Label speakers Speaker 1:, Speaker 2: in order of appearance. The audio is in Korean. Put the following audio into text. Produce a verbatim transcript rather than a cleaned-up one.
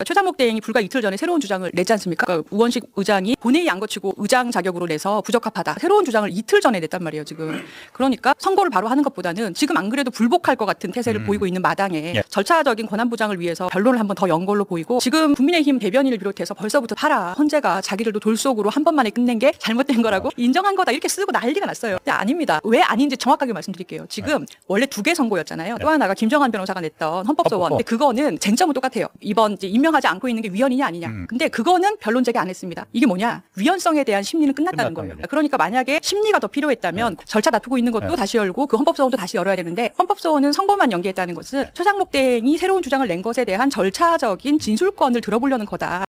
Speaker 1: 그러니까 최장목 대행이 불과 이틀 전에 새로운 주장을 냈지 않습니까? 그러니까 우원식 의장이 본회의 안 거치고 의장 자격으로 내서 부적합하다. 새로운 주장을 이틀 전에 냈단 말이에요, 지금. 그러니까 선거를 바로 하는 것보다는 지금 안 그래도 불복할 것 같은 태세를
Speaker 2: 음.
Speaker 1: 보이고 있는 마당에
Speaker 2: 예.
Speaker 1: 절차적인 권한 보장을 위해서 변론을 한번 더 연 걸로 보이고 지금 국민의힘 대변인을 비롯해서 벌써부터 파라 헌재가 자기들도 돌속으로 한 번만에 끝낸 게 잘못된 거라고 인정한 거다 이렇게 쓰고 난리가 났어요. 근데 아닙니다. 왜 아닌지 정확하게 말씀드릴게요. 지금 원래 두 개 선고였잖아요. 또 하나가 김정한 변호사가 냈던 헌법소원. 근데 그거는 쟁점은 똑같아요. 이번 이제 임명하지 않고 있는 게 위헌이냐 아니냐.
Speaker 2: 음.
Speaker 1: 근데 그거는 변론 제기 안 했습니다. 이게 뭐냐? 위헌성에 대한 심리는 끝났다는
Speaker 2: 끝났다,
Speaker 1: 거예요.
Speaker 2: 예.
Speaker 1: 그러니까 만약에 심리가 더 필요했다면 절차 다투고 있는 것도
Speaker 2: 네.
Speaker 1: 다시 열고 그 헌법소원도 다시 열어야 되는데 헌법소원은 선거만 연기했다는 것은 최장목 대행이 새로운 주장을 낸 것에 대한 절차적인 진술권을 들어보려는 거다.